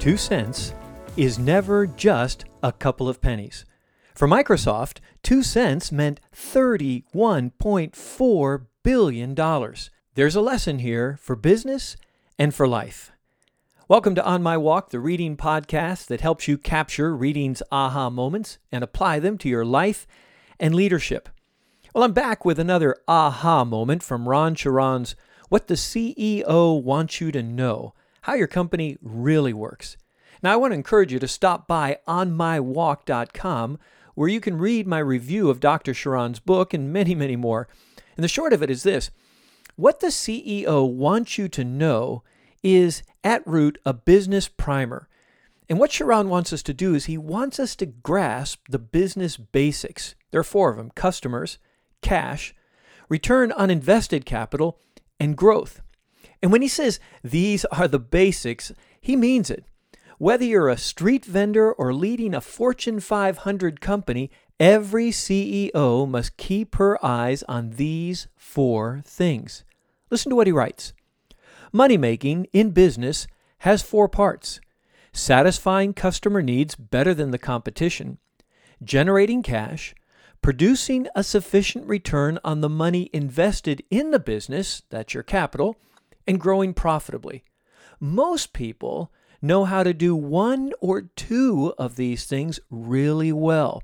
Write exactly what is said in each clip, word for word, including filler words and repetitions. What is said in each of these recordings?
Two cents is never just a couple of pennies. For Microsoft, two cents meant thirty-one point four billion dollars. There's a lesson here for business and for life. Welcome to On My Walk, the reading podcast that helps you capture reading's aha moments and apply them to your life and leadership. Well, I'm back with another aha moment from Ron Sharon's What the C E O Wants You to Know, How Your Company Really Works. Now, I want to encourage you to stop by on my walk dot com, where you can read my review of Doctor Sharon's book and many, many more. And the short of it is this: what the C E O wants you to know is, at root, a business primer. And what Sharon wants us to do is he wants us to grasp the business basics. There are four of them: customers, cash, return on invested capital, and growth. And when he says these are the basics, he means it. Whether you're a street vendor or leading a Fortune five hundred company, every C E O must keep her eyes on these four things. Listen to what he writes. Money-making in business has four parts: satisfying customer needs better than the competition, generating cash, producing a sufficient return on the money invested in the business, that's your capital, and growing profitably. Most people know how to do one or two of these things really well.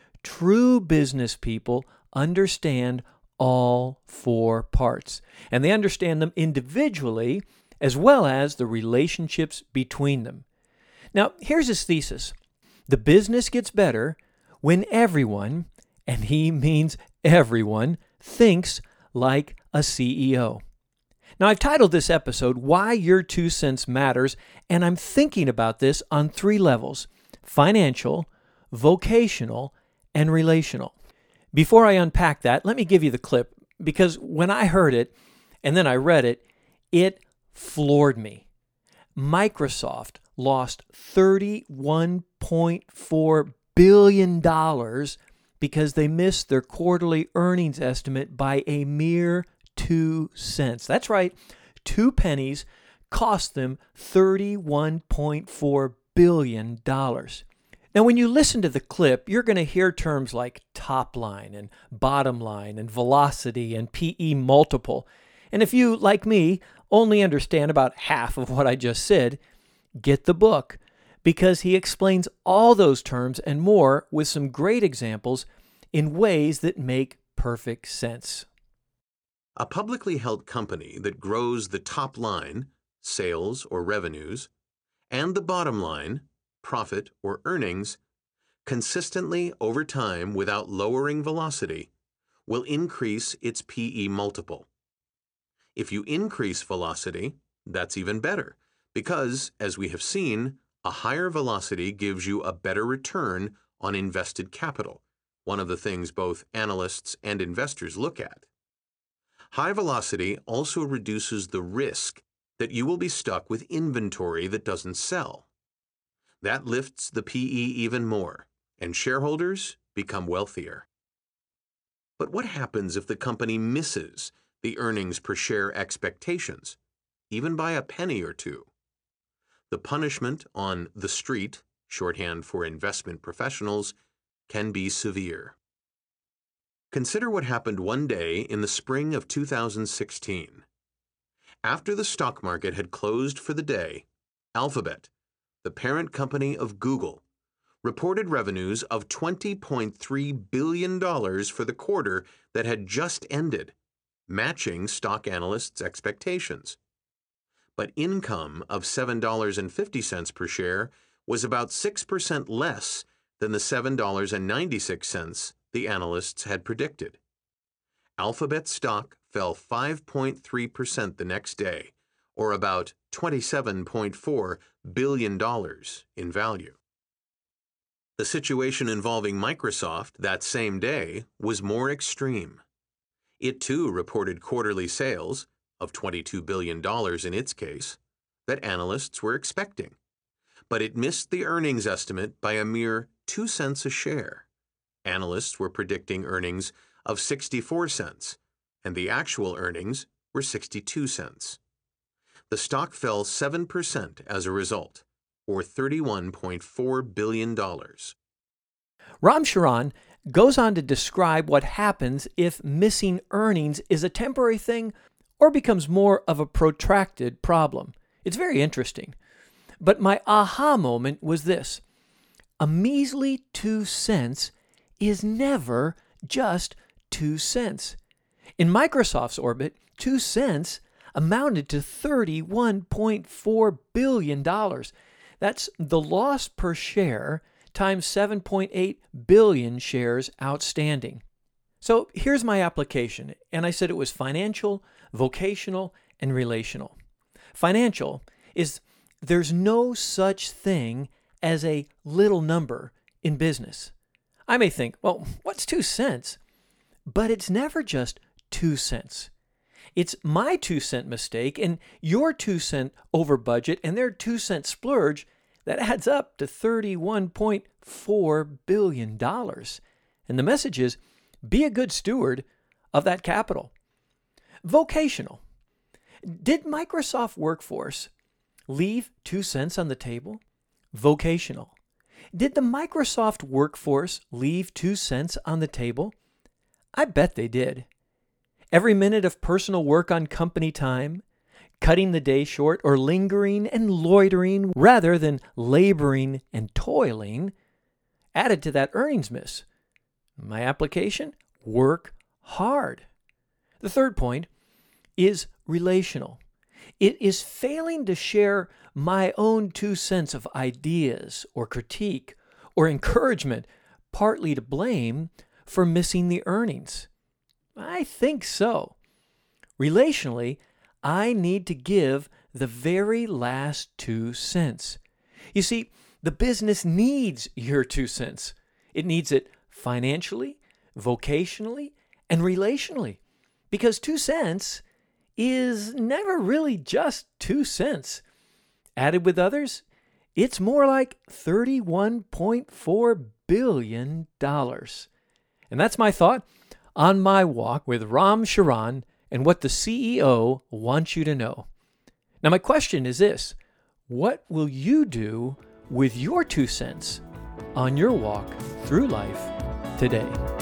True business people understand all four parts, and they understand them individually as well as the relationships between them. Now, here's his thesis. The business gets better when everyone, and he means everyone, thinks like a C E O. Now, I've titled this episode, Why Your Two Cents Matters, and I'm thinking about this on three levels: financial, vocational, and relational. Before I unpack that, let me give you the clip, because when I heard it and then I read it, it floored me. Microsoft lost thirty-one point four billion dollars because they missed their quarterly earnings estimate by a mere two cents. That's right, two pennies cost them thirty-one point four billion dollars. Now, when you listen to the clip, you're going to hear terms like top line and bottom line and velocity and P E multiple. And if you, like me, only understand about half of what I just said, get the book, because he explains all those terms and more with some great examples in ways that make perfect sense. A publicly held company that grows the top line, sales or revenues, and the bottom line, profit or earnings, consistently over time without lowering velocity, will increase its P E multiple. If you increase velocity, that's even better, because, as we have seen, a higher velocity gives you a better return on invested capital, one of the things both analysts and investors look at. High velocity also reduces the risk that you will be stuck with inventory that doesn't sell. That lifts the P E even more, and shareholders become wealthier. But what happens if the company misses the earnings per share expectations, even by a penny or two? The punishment on the street, shorthand for investment professionals, can be severe. Consider what happened one day in the spring of two thousand sixteen. After the stock market had closed for the day, Alphabet, the parent company of Google, reported revenues of twenty point three billion dollars for the quarter that had just ended, matching stock analysts' expectations. But income of seven dollars and fifty cents per share was about six percent less than the seven dollars and ninety-six cents the analysts had predicted. Alphabet stock fell five point three percent the next day, or about twenty-seven point four billion dollars in value. The situation involving Microsoft that same day was more extreme. It too reported quarterly sales, of twenty-two billion dollars in its case, that analysts were expecting, but it missed the earnings estimate by a mere two cents a share. Analysts were predicting earnings of sixty-four cents, and the actual earnings were sixty-two cents. The stock fell seven percent as a result, or thirty-one point four billion dollars. Ram Charan goes on to describe what happens if missing earnings is a temporary thing or becomes more of a protracted problem. It's very interesting. But my aha moment was this: a measly two cents is never just two cents. In Microsoft's orbit, two cents amounted to thirty-one point four billion dollars. That's the loss per share times seven point eight billion shares outstanding. So here's my application, and I said it was financial, vocational, and relational. Financial is there's no such thing as a little number in business. I may think, well, what's two cents? But it's never just two cents. It's my two cent mistake and your two cent over budget and their two cent splurge that adds up to thirty-one point four billion dollars. And the message is, be a good steward of that capital. Vocational. Did Microsoft Workforce leave two cents on the table? Vocational. Did the Microsoft Workforce leave two cents on the table? I bet they did. Every minute of personal work on company time, cutting the day short, or lingering and loitering rather than laboring and toiling, added to that earnings miss. My application? Work hard. The third point is relational. It is failing to share my own two cents of ideas or critique or encouragement, partly to blame for missing the earnings. I think so. Relationally, I need to give the very last two cents. You see, the business needs your two cents. It needs it financially, vocationally, and relationally, because two cents is never really just two cents. Added with others, it's more like thirty-one point four billion dollars. And that's my thought on my walk with Ram Charan and what the C E O wants you to know. Now, my question is this: what will you do with your two cents on your walk through life today?